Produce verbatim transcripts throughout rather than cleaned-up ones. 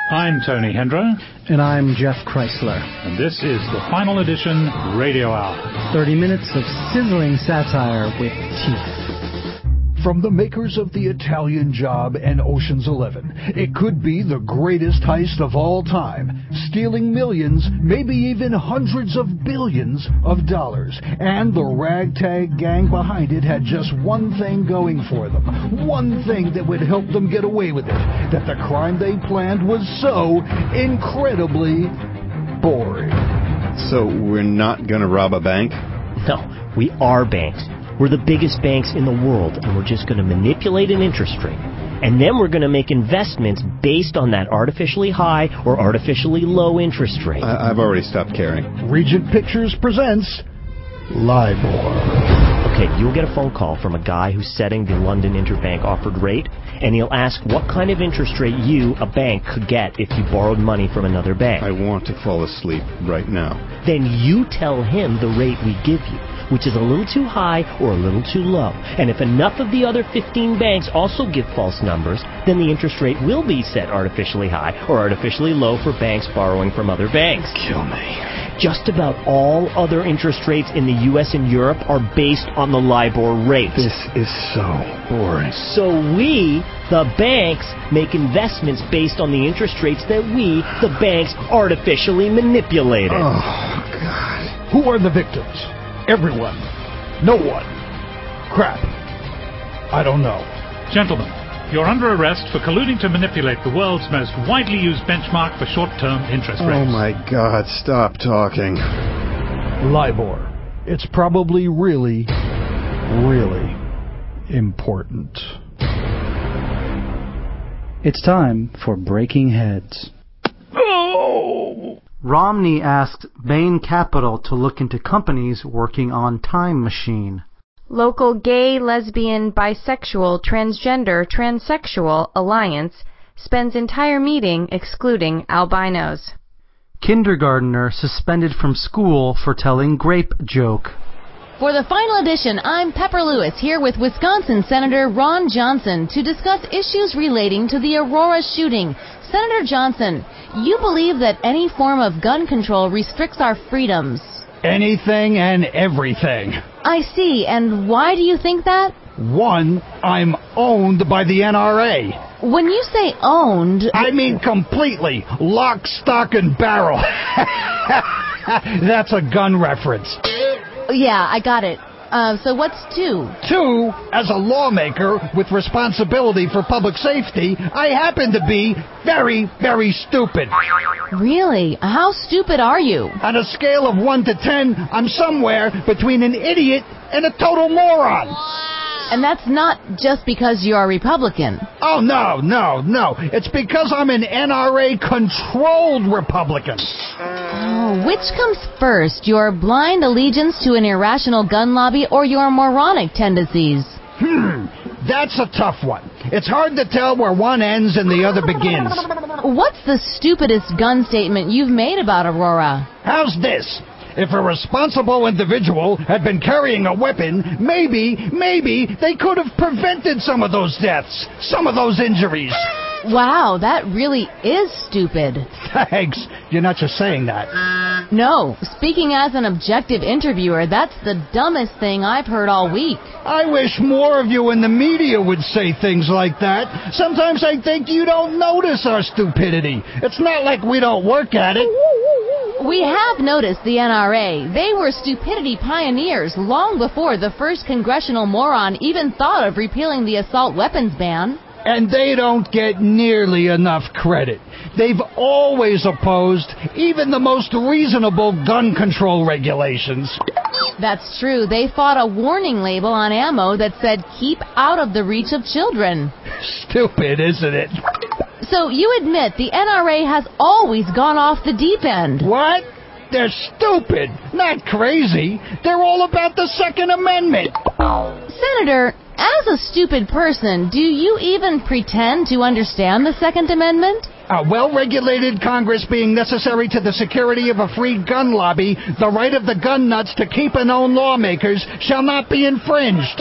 I'm Tony Hendra. And I'm Jeff Chrysler. And this is the Final Edition Radio Hour. thirty minutes of sizzling satire with teeth. From the makers of The Italian Job and Ocean's Eleven, it could be the greatest heist of all time, stealing millions, maybe even hundreds of billions of dollars. And the ragtag gang behind it had just one thing going for them, one thing that would help them get away with it, that the crime they planned was so incredibly boring. So we're not going to rob a bank? No, we are banks. We're the biggest banks in the world, and we're just going to manipulate an interest rate. And then we're going to make investments based on that artificially high or artificially low interest rate. I- I've already stopped caring. Regent Pictures presents LIBOR. Okay, you'll get a phone call from a guy who's setting the London Interbank offered rate, and he'll ask what kind of interest rate you, a bank, could get if you borrowed money from another bank. I want to fall asleep right now. Then you tell him the rate we give you, which is a little too high or a little too low. And if enough of the other fifteen banks also give false numbers, then the interest rate will be set artificially high or artificially low for banks borrowing from other banks. Kill me. Just about all other interest rates in the U S and Europe are based on the LIBOR rate. This is so boring. So we, the banks, make investments based on the interest rates that we, the banks, artificially manipulated. Oh, God. Who are the victims? Everyone. No one. Crap. I don't know. Gentlemen, you're under arrest for colluding to manipulate the world's most widely used benchmark for short-term interest rates. Oh, my God. Stop talking. LIBOR. It's probably really, really important. It's time for Breaking Heads. Oh! Romney asked Bain Capital to look into companies working on Time Machine. Local gay, lesbian, bisexual, transgender, transsexual alliance spends entire meeting excluding albinos. Kindergartner suspended from school for telling grape joke. For the Final Edition, I'm Pepper Lewis here with Wisconsin Senator Ron Johnson to discuss issues relating to the Aurora shooting. Senator Johnson, you believe that any form of gun control restricts our freedoms. Anything and everything. I see. And why do you think that? One, I'm owned by the N R A. When you say owned... I mean completely. Lock, stock, and barrel. That's a gun reference. Yeah, I got it. Uh, so what's two? Two, as a lawmaker with responsibility for public safety, I happen to be very, very stupid. Really? How stupid are you? On a scale of one to ten, I'm somewhere between an idiot and a total moron. And that's not just because you're a Republican. Oh, no, no, no. It's because I'm an N R A-controlled Republican. Oh, which comes first, your blind allegiance to an irrational gun lobby or your moronic tendencies? Hmm, that's a tough one. It's hard to tell where one ends and the other begins. What's the stupidest gun statement you've made about Aurora? How's this? If a responsible individual had been carrying a weapon, maybe, maybe they could have prevented some of those deaths, some of those injuries. Wow, that really is stupid. Thanks. You're not just saying that. No, speaking as an objective interviewer, that's the dumbest thing I've heard all week. I wish more of you in the media would say things like that. Sometimes I think you don't notice our stupidity. It's not like we don't work at it. We have noticed the N R A. They were stupidity pioneers long before the first congressional moron even thought of repealing the assault weapons ban. And they don't get nearly enough credit. They've always opposed even the most reasonable gun control regulations. That's true. They fought a warning label on ammo that said, keep out of the reach of children. Stupid, isn't it? So you admit the N R A has always gone off the deep end. What? They're stupid, not crazy. They're all about the Second Amendment. Senator, as a stupid person, do you even pretend to understand the Second Amendment? A well-regulated Congress being necessary to the security of a free gun lobby, the right of the gun nuts to keep and own lawmakers shall not be infringed.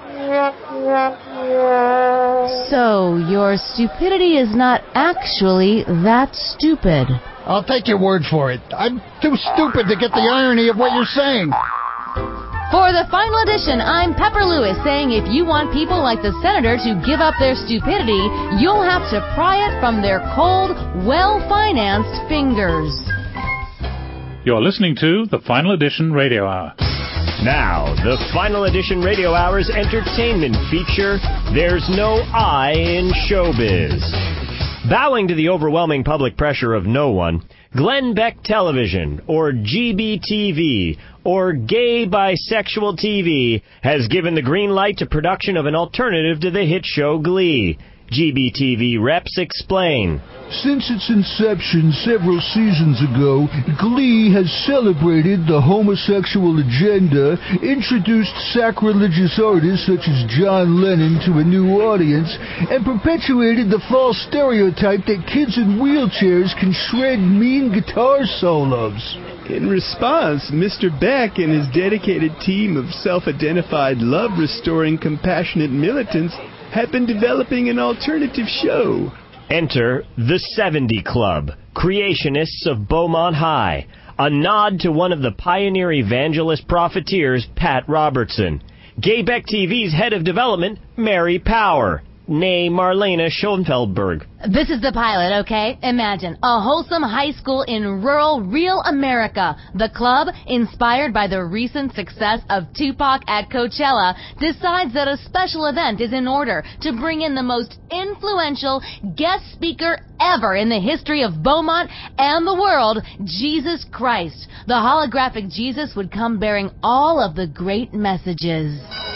So, your stupidity is not actually that stupid. I'll take your word for it. I'm too stupid to get the irony of what you're saying. For the final edition, I'm Pepper Lewis saying if you want people like the senator to give up their stupidity, you'll have to pry it from their cold, well-financed fingers. You're listening to the Final Edition Radio Hour. Now, the Final Edition Radio Hour's entertainment feature, There's No I in Showbiz. Bowing to the overwhelming public pressure of no one, Glenn Beck Television, or G B T V, or Gay Bisexual T V, has given the green light to production of an alternative to the hit show Glee. G B T V reps explain. Since its inception several seasons ago, Glee has celebrated the homosexual agenda, introduced sacrilegious artists such as John Lennon to a new audience, and perpetuated the false stereotype that kids in wheelchairs can shred mean guitar solos. In response, Mister Beck and his dedicated team of self-identified, love-restoring, compassionate militants have been developing an alternative show. Enter the seventy Club, creationists of Beaumont High, a nod to one of the pioneer evangelist profiteers, Pat Robertson. Gay Beck T V's head of development, Mary Power, nay Marlena Schoenfeldberg. This is the pilot, okay? Imagine a wholesome high school in rural, real America. The club, inspired by the recent success of Tupac at Coachella, decides that a special event is in order to bring in the most influential guest speaker ever in the history of Beaumont and the world, Jesus Christ. The holographic Jesus would come bearing all of the great messages.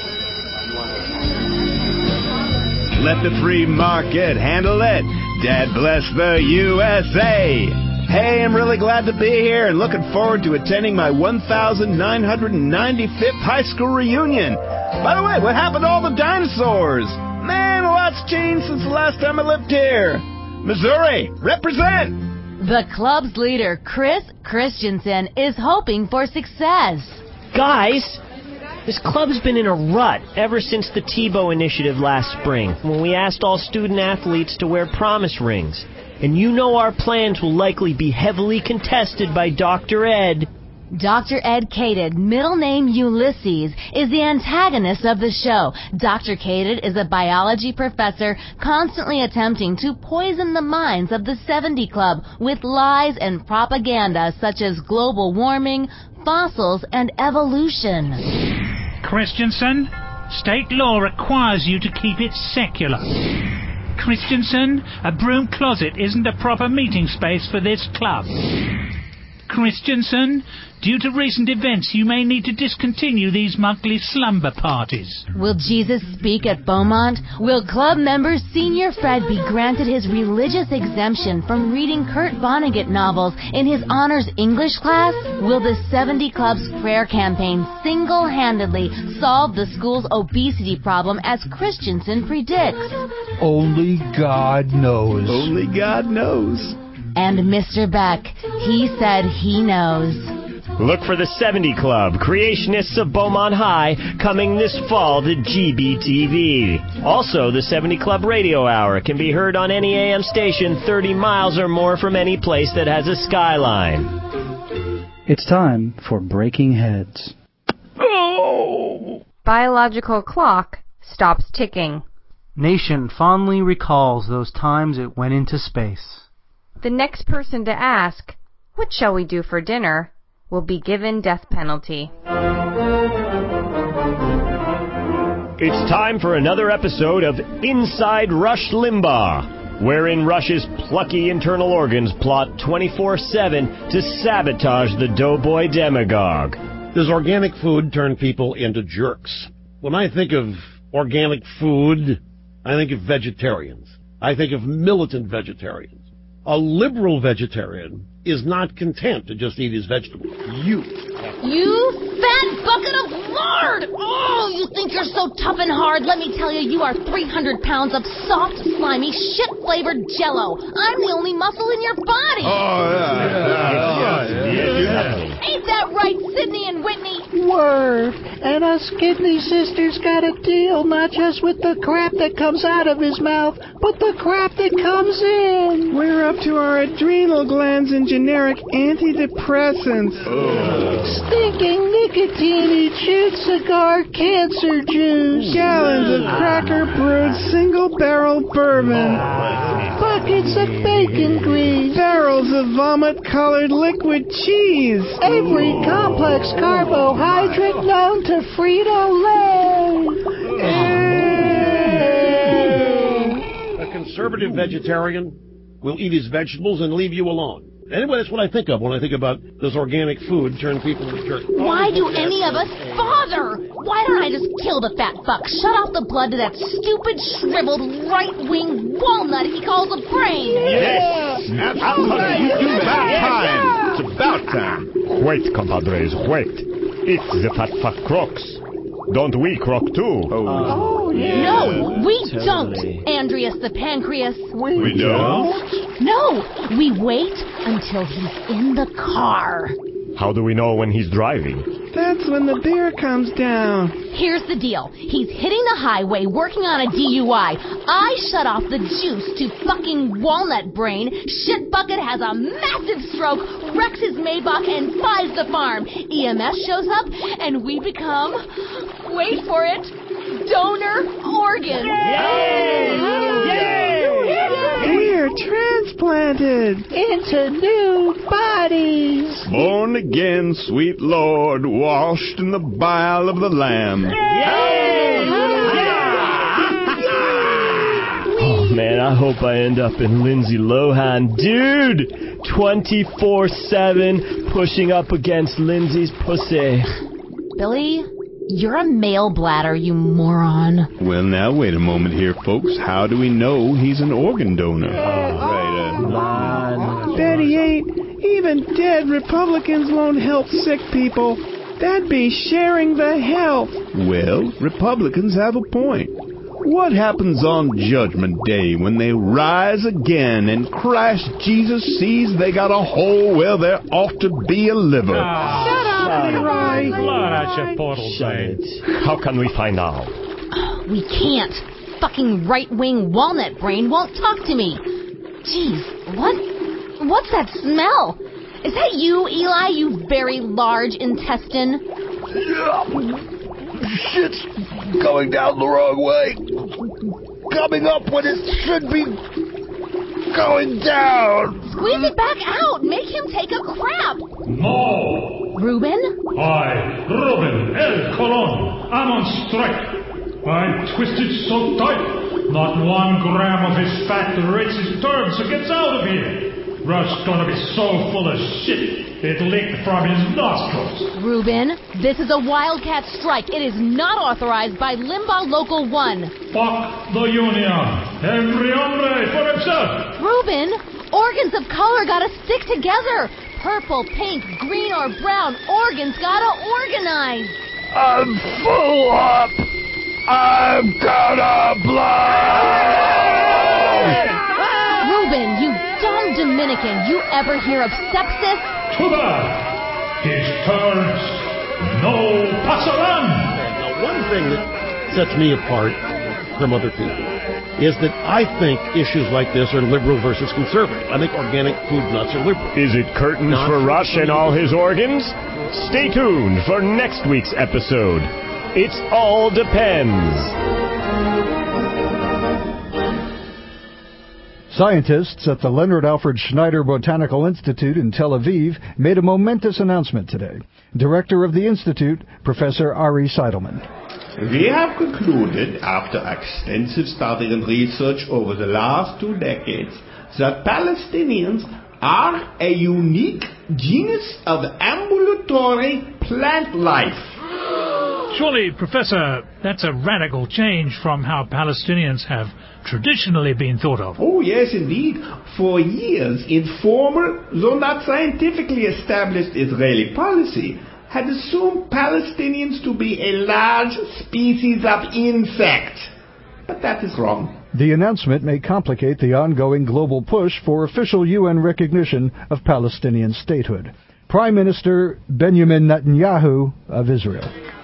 Let the free market handle it. Dad bless the U S A. Hey, I'm really glad to be here and looking forward to attending my one thousand nine hundred ninety-fifth high school reunion. By the way, what happened to all the dinosaurs? Man, a lot's changed since the last time I lived here. Missouri, represent! The club's leader, Chris Christensen, is hoping for success. Guys, this club's been in a rut ever since the Tebow initiative last spring, when we asked all student athletes to wear promise rings. And you know our plans will likely be heavily contested by Doctor Ed. Doctor Ed Kaded, middle name Ulysses, is the antagonist of the show. Doctor Kaded is a biology professor constantly attempting to poison the minds of the seventy Club with lies and propaganda such as global warming, fossils, and evolution. Christensen, state law requires you to keep it secular. Christensen, a broom closet isn't a proper meeting space for this club. Christensen, due to recent events, you may need to discontinue these monthly slumber parties. Will Jesus speak at Beaumont? Will club member Senior Fred be granted his religious exemption from reading Kurt Vonnegut novels in his honors English class? Will the seventy Club's prayer campaign single-handedly solve the school's obesity problem as Christensen predicts? Only God knows. Only God knows. And Mister Beck, he said he knows. Look for the seventy Club, creationists of Beaumont High, coming this fall to G B T V. Also, the seventy Club Radio Hour can be heard on any A M station thirty miles or more from any place that has a skyline. It's time for Breaking Heads. Oh! Biological clock stops ticking. Nation fondly recalls those times it went into space. The next person to ask, "What shall we do for dinner?" will be given death penalty. It's time for another episode of Inside Rush Limbaugh, wherein Rush's plucky internal organs plot twenty-four seven to sabotage the doughboy demagogue. Does organic food turn people into jerks? When I think of organic food, I think of vegetarians. I think of militant vegetarians. A liberal vegetarian is not content to just eat his vegetables. You. You fat bucket bucket of lard! Oh, you think you're so tough and hard? Let me tell you, you are three hundred pounds of soft, slimy, shit-flavored Jell-O. I'm the only muscle in your body. Oh, yeah. yeah. yeah. yeah. Ain't that right, Sydney and Whitney? Word. And us kidney sisters got a deal, not just with the crap that comes out of his mouth, but the crap that comes in. We're up to our adrenal glands and generic antidepressants. Oh. Stinking nicotine-y chewed cigar cancer juice. Gallons of cracker brewed single-barrel bourbon. Buckets of bacon grease. Barrels of vomit-colored liquid cheese. Every complex carbohydrate known to Frito-Lay. A conservative vegetarian will eat his vegetables and leave you alone. Anyway, that's what I think of when I think about this organic food turn people into jerks. Why do any of us bother? Why don't I just kill the fat fuck? Shut off the blood to that stupid, shriveled, right-wing walnut he calls a brain. Yes, absolutely. It's about time. It's about time. Wait, compadres, wait. It's the fat fuck crocs. Don't we croc too? Oh, oh yeah. No, we totally. don't, Andreas the Pancreas. We, we don't? No, we wait until he's in the car. How do we know when he's driving? That's when the beer comes down. Here's the deal. He's hitting the highway working on a D U I. I shut off the juice to fucking walnut brain. Shit bucket has a massive stroke, wrecks his Maybach, and buys the farm. E M S shows up, and we become, wait for it, donor organs. Yay! Yay! We're transplanted into new bodies. Born again, sweet Lord, washed in the bile of the Lamb. Yay! Oh, man, I hope I end up in Lindsay Lohan. Dude, twenty-four seven pushing up against Lindsay's pussy. Billy, you're a male bladder, you moron. Well, now, wait a moment here, folks. How do we know he's an organ donor? Oh, right, uh... Man. Betty ain't. Even dead Republicans won't help sick people. That'd be sharing the health. Well, Republicans have a point. What happens on Judgment Day when they rise again and Christ Jesus sees they got a hole where there ought to be a liver? Oh, Shut up, Leroy. Blood out your portal, Shade. How can we find out? We can't. Fucking right-wing walnut brain won't talk to me. Jeez, what? What's that smell? Is that you, Eli, you very large intestine? Yeah. Shit's going down the wrong way. Coming up when it should be going down. Squeeze it back out. Make him take a crap. No. Ruben? I, Ruben El Colon, am on strike. I'm twisted so tight, not one gram of his fat races turns so gets out of here. Rush's gonna be so full of shit, it leaked from his nostrils. Ruben, this is a wildcat strike. It is not authorized by Limbaugh Local one. Fuck the union. Every hombre for himself. Ruben, organs of color gotta stick together. Purple, pink, green, or brown, organs gotta organize. I'm full up. I'm gonna blow. Ruben, you dumb Dominican, you ever hear of sepsis? Too bad. His turns. No pasaran. Now, one thing that sets me apart from other people is that I think issues like this are liberal versus conservative. I think organic food nuts are liberal. Is it curtains Not for Rush and all his organs? Stay tuned for next week's episode. It all depends. Scientists at the Leonard Alfred Schneider Botanical Institute in Tel Aviv made a momentous announcement today. Director of the Institute, Professor Ari Seidelman. We have concluded, after extensive study and research over the last two decades, that Palestinians are a unique genus of ambulatory plant life. Surely, Professor, that's a radical change from how Palestinians have traditionally been thought of. Oh, yes, indeed. For years, informal, though not scientifically established Israeli policy had assumed Palestinians to be a large species of insect. But that is wrong. The announcement may complicate the ongoing global push for official U N recognition of Palestinian statehood. Prime Minister Benjamin Netanyahu of Israel.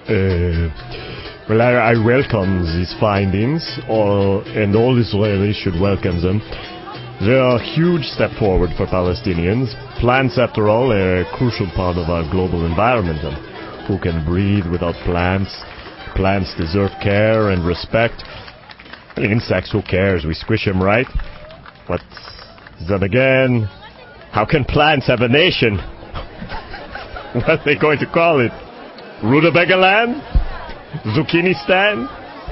Uh, well, I, I welcome these findings, all, and all Israelis should welcome them. They are a huge step forward for Palestinians. Plants, after all, are a crucial part of our global environment. And who can breathe without plants? Plants deserve care and respect. Insects, who cares? We squish them, right? But then again, how can plants have a nation? What are they going to call it? Rutabaga Land? Zucchinistan?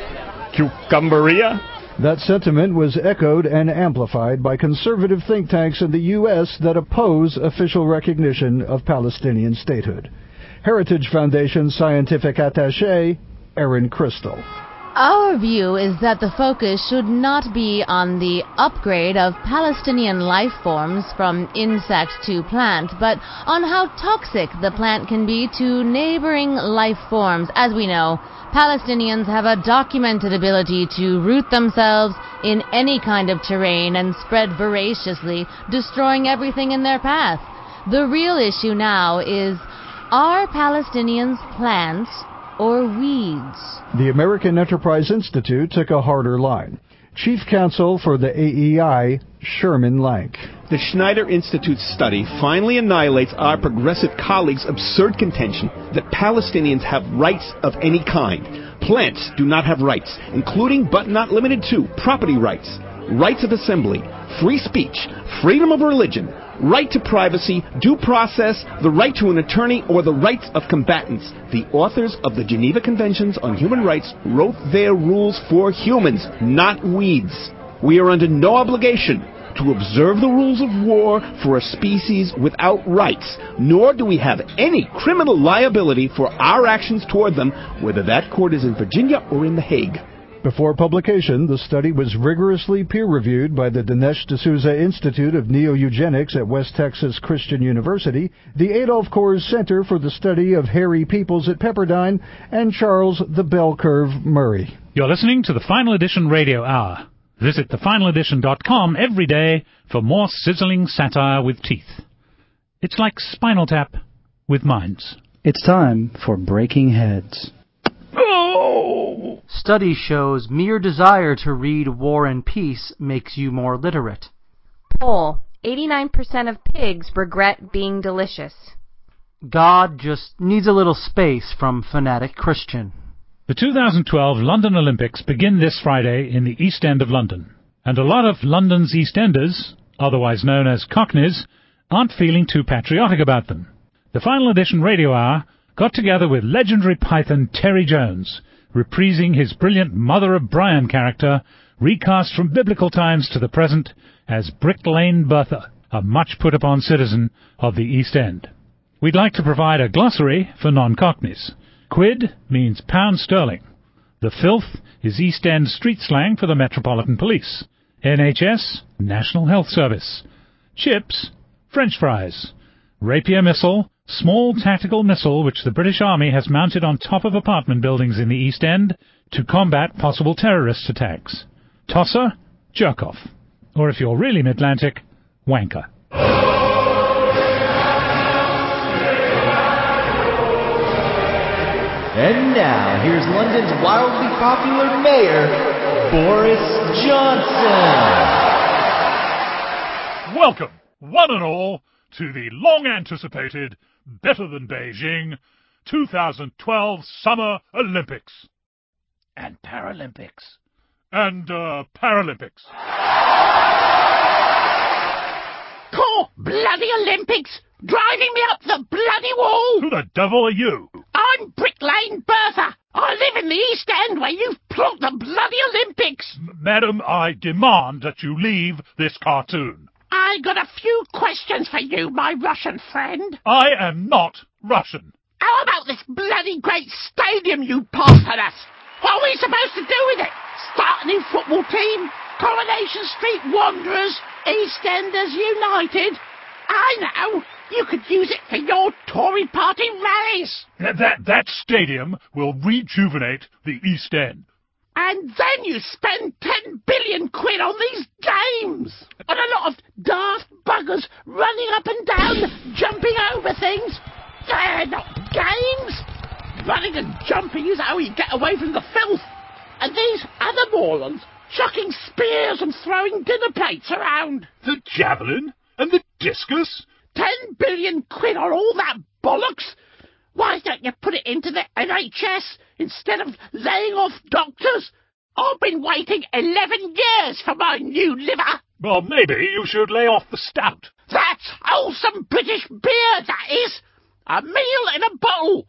Cucumberia? That sentiment was echoed and amplified by conservative think tanks in the U S that oppose official recognition of Palestinian statehood. Heritage Foundation scientific attaché Erin Crystal. Our view is that the focus should not be on the upgrade of Palestinian life forms from insect to plant, but on how toxic the plant can be to neighboring life forms. As we know, Palestinians have a documented ability to root themselves in any kind of terrain and spread voraciously, destroying everything in their path. The real issue now is, are Palestinians plants or weeds? The American Enterprise Institute took a harder line. Chief Counsel for the A E I, Sherman Lank. The Schneider Institute's study finally annihilates our progressive colleagues' absurd contention that Palestinians have rights of any kind. Plants do not have rights, including but not limited to property rights, rights of assembly, free speech, freedom of religion, right to privacy, due process, the right to an attorney, or the rights of combatants. The authors of the Geneva Conventions on Human Rights wrote their rules for humans, not weeds. We are under no obligation to observe the rules of war for a species without rights, nor do we have any criminal liability for our actions toward them, whether that court is in Virginia or in The Hague. Before publication, the study was rigorously peer-reviewed by the Dinesh D'Souza Institute of Neo-Eugenics at West Texas Christian University, the Adolph Coors Center for the Study of Hairy Peoples at Pepperdine, and Charles the Bell Curve Murray. You're listening to the Final Edition Radio Hour. Visit the final edition dot com every day for more sizzling satire with teeth. It's like Spinal Tap with minds. It's time for Breaking Heads. Oh! Study shows mere desire to read War and Peace makes you more literate. Poll. eighty-nine percent of pigs regret being delicious. God just needs a little space from fanatic Christian. The two thousand twelve London Olympics begin this Friday in the East End of London. And a lot of London's East Enders, otherwise known as Cockneys, aren't feeling too patriotic about them. The Final Edition Radio Hour got together with legendary Python Terry Jones, reprising his brilliant Mother of Brian character, recast from biblical times to the present as Brick Lane Bertha, a much-put-upon citizen of the East End. We'd like to provide a glossary for non-Cockneys. Quid means pound sterling. The filth is East End street slang for the Metropolitan Police. N H S, National Health Service. Chips, French fries. Rapier missile, small tactical missile which the British Army has mounted on top of apartment buildings in the East End to combat possible terrorist attacks. Tosser, jerk-off. Or if you're really mid-Atlantic, wanker. And now, here's London's wildly popular mayor, Boris Johnson. Welcome, one and all, to the long-anticipated, better than Beijing, two thousand twelve Summer Olympics. And Paralympics. And, uh, Paralympics. Cool, bloody Olympics! Driving me up the bloody wall! Who the devil are you? I'm Brick Lane Bertha. I live in the East End where you've plonked the bloody Olympics. M- Madam, I demand that you leave this cartoon. I got a few questions for you, my Russian friend. I am not Russian. How about this bloody great stadium you passed at us? What are we supposed to do with it? Start a new football team? Coronation Street Wanderers? EastEnders United? I know. You could use it for your Tory party rallies. That, that stadium will rejuvenate the East End. And then you spend ten billion quid on these games. And a lot of daft buggers running up and down, jumping over things. They're not games. Running and jumping is how you get away from the filth. And these other morons chucking spears and throwing dinner plates around. The javelin and the discus. Ten billion quid on all that bollocks. Why don't you put it into the N H S instead of laying off doctors? I've been waiting eleven years for my new liver. Well, maybe you should lay off the stout. That's wholesome British beer, that is. A meal in a bottle.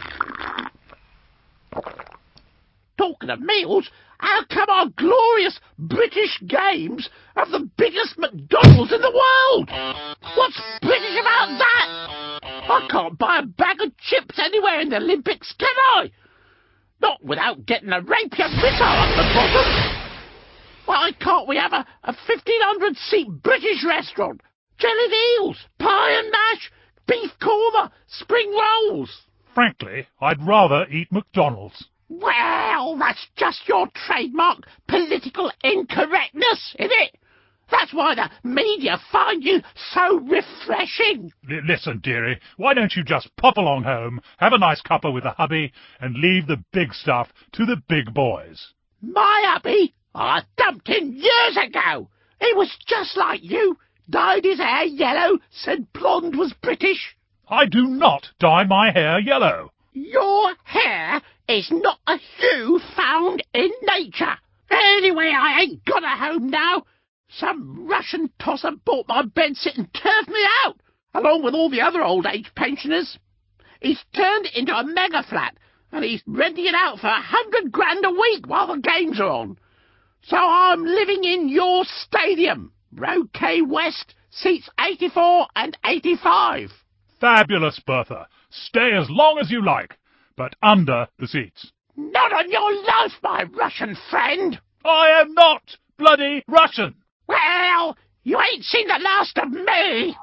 Talking of meals, how come our glorious British Games have the biggest McDonald's in the world? What's British about that? I can't buy a bag of chips anywhere in the Olympics, can I? Not without getting a rapier missile at the bottom. Why can't we have a, a fifteen hundred seat British restaurant? Jellied eels, pie and mash, beef korma, spring rolls. Frankly, I'd rather eat McDonald's. Well, that's just your trademark political incorrectness, isn't it? That's why the media find you so refreshing. L- listen, dearie, why don't you just pop along home, have a nice cuppa with the hubby, and leave the big stuff to the big boys? My hubby? I dumped him years ago. He was just like you. Dyed his hair yellow, said blonde was British. I do not dye my hair yellow. Your hair is not a hue found in nature. Anyway, I ain't got a home now. Some Russian tosser bought my bedsit and turfed me out, along with all the other old age pensioners. He's turned it into a mega flat, and he's renting it out for a hundred grand a week while the games are on. So I'm living in your stadium, Road K West, seats eighty-four and eighty-five. Fabulous, Bertha. Stay as long as you like, but under the seats. Not on your life, my Russian friend. I am not bloody Russian. Well, you ain't seen the last of me.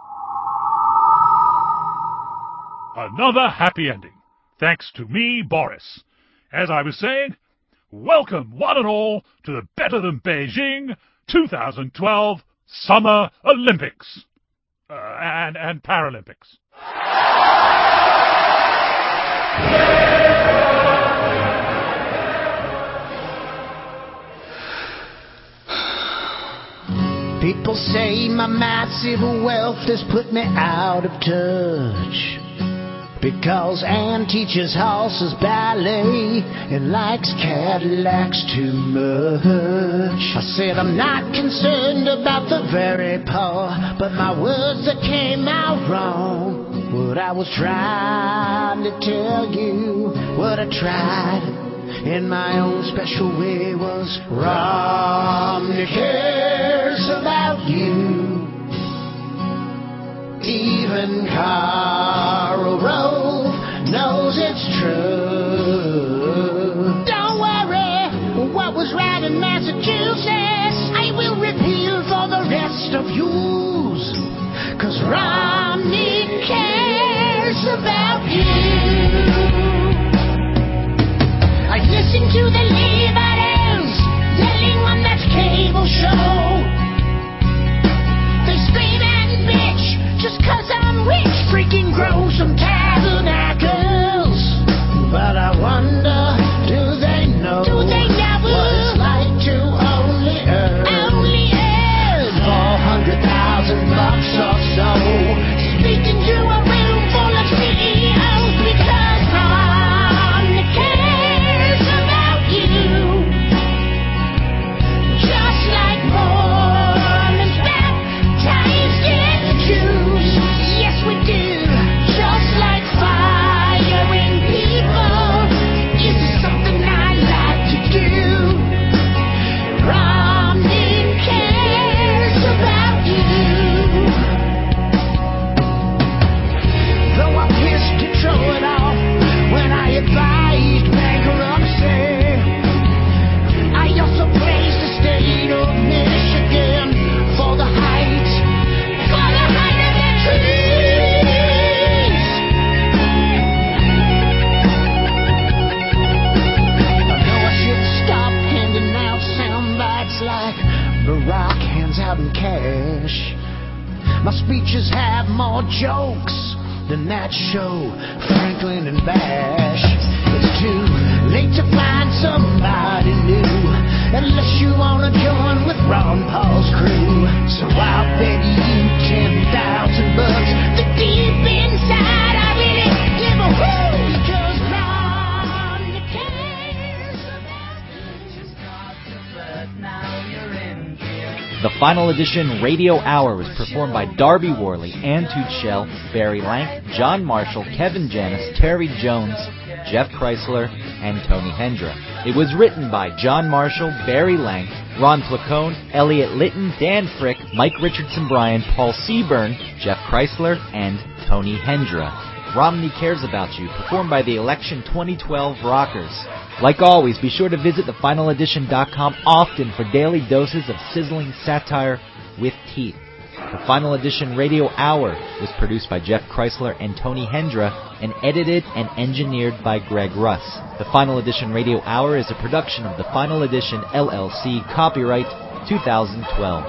Another happy ending, thanks to me, Boris. As I was saying, welcome one and all to the Better Than Beijing twenty twelve Summer Olympics. Uh, and, and Paralympics. People say my massive wealth has put me out of touch, because Ann teaches horses ballet and likes Cadillacs too much. I said I'm not concerned about the very poor, but my words that came out wrong. What I was trying to tell you, what I tried in my own special way was Romney cares about you. Even Karl Rove knows it's true. Don't worry, what was right in Massachusetts I will repeal for the rest of yous, 'cause Romney cares about you. I listen to the liberals yelling on that cable show. They scream and bitch just 'cause I'm rich, freaking grow some tabernacles. But I wonder, do they know, do they know what it's like to only earn, only earn four hundred thousand My speeches have more jokes than that show, Franklin and Bash. It's too late to find somebody new, unless you wanna join with Ron Paul's crew. So I'll bet you ten thousand bucks that deep inside I really give a whoo, because Ron cares about you. But now you're in gear. The Final Edition Radio Hour was performed by Darby Worley, Ann Tutschell, Barry Lank, John Marshall, Kevin Janis, Terry Jones, Jeff Chrysler, and Tony Hendra. It was written by John Marshall, Barry Lank, Ron Placone, Elliot Litton, Dan Frick, Mike Richardson-Bryan, Paul Seaburn, Jeff Chrysler, and Tony Hendra. Romney Cares About You, performed by the Election twenty twelve Rockers. Like always, be sure to visit the final edition dot com often for daily doses of sizzling satire with teeth. The Final Edition Radio Hour was produced by Jeff Chrysler and Tony Hendra and edited and engineered by Greg Russ. The Final Edition Radio Hour is a production of the Final Edition L L C, copyright two thousand twelve.